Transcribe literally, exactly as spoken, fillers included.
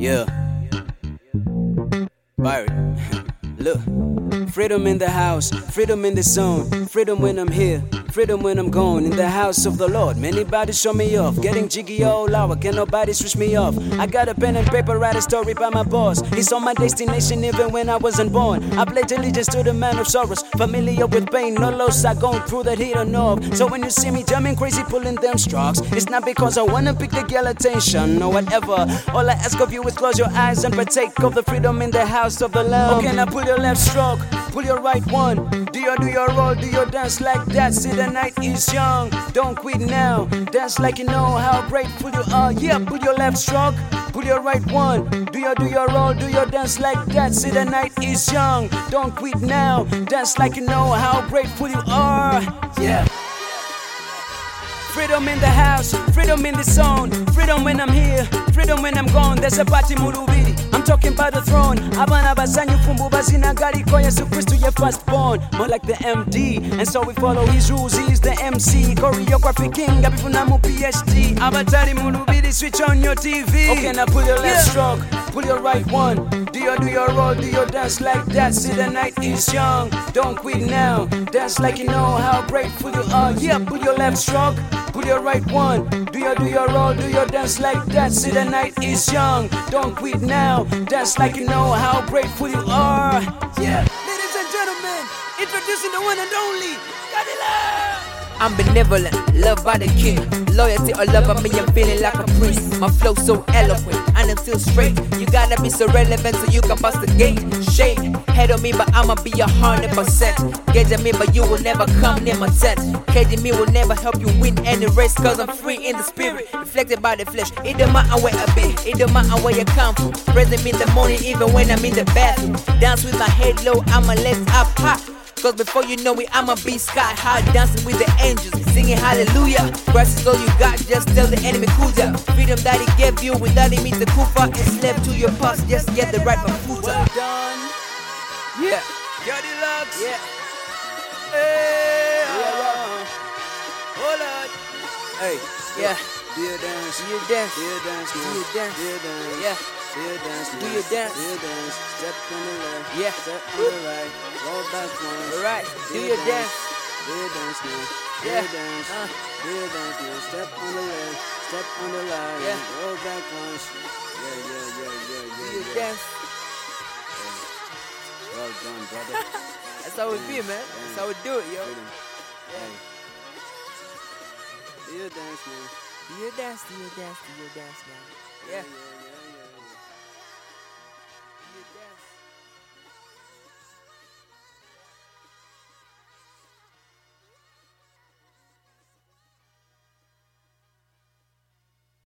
Yeah. Byron. Look. Freedom in the house, freedom in the zone, freedom when I'm here, freedom when I'm gone. In the house of the Lord, many bodies show me off, getting jiggy all hour, can nobody switch me off. I got a pen and paper, write a story by my boss. He's on my destination even when I wasn't born. I pledge allegiance to the man of sorrows, familiar with pain, no loss I gone through that he don't know of. So when you see me jumping crazy, pulling them strokes, it's not because I wanna pick the girl attention or whatever. All I ask of you is close your eyes and partake of the freedom in the house of the Lamb. Okay, now pull your left stroke, pull your right one. Do your, do your roll, do your dance like that. See the night is young, don't quit now. Dance like you know how grateful you are. Yeah, pull your left stroke, pull your right one. Do your, do your roll, do your dance like that. See the night is young, don't quit now. Dance like you know how grateful you are. Yeah. Freedom in the house, freedom in the zone, freedom when I'm here, freedom when I'm gone. There's a party mulubiri, I'm talking about the throne. Abana basanyu fumbu bazina gari ko Yesu Kristu ye firstborn, more like the M D. And so we follow his rules, he's the M C, choreography king, abifuna mu P H D. Abatari mulubiri, switch on your T V. Okay, now pull your left stroke, pull your right one. Do your, do your roll, do your dance like that. See the night is young, don't quit now. Dance like you know how grateful you are. Yeah, pull your left stroke, pull your right one. Do your, do your roll, do your dance like that. See the night is young, don't quit now. Dance like you know how grateful you are. Yeah. Ladies and gentlemen, introducing the one and only Kadila. I'm benevolent, loved by the king. Loyalty or love of me, I'm feeling like a prince. My flow so eloquent, and I'm still straight. You gotta be so relevant so you can bust the gate. Shake, head on me, but I'ma be a hundred percent. Gauge me, but you will never come near my tent. Caging me will never help you win any race, cause I'm free in the spirit, reflected by the flesh. It don't matter where I be, it don't matter where you come from. Present me in the morning, even when I'm in the bathroom. Dance with my head low, I'ma legs up high. Cause before you know it, I'ma be sky high, dancing with the angels, singing hallelujah. Christ is all you got, just tell the enemy cool ya. Freedom that he gave you without him meet the kufa. Enslaved to your past, just get the right mafuta. Well done. Yeah. Yo, Deluxe. Yeah. Hey, Yeah. uh, hold on. Hey, Yeah. do your dance. Do your dance. Do your dance. Do now. your dance. Do your dance. Yeah. Do your dance. Do now. your dance. Do your dance. Step on the left. Yeah. Step on the right. Roll back once. Alright, do your dance. Do your dance now. Do Yeah. your dance. Uh. Do your dance now. Step on the left. Step on the right. Yeah. Roll back once. Yeah, yeah, yeah, yeah, Do yeah, your yeah. dance. Well done, brother. That's how we be, man. That's how we do it, yo. Freedom. Hey. Do your dance, man. Do your dance, do your dance, do your dance now. Yeah. yeah.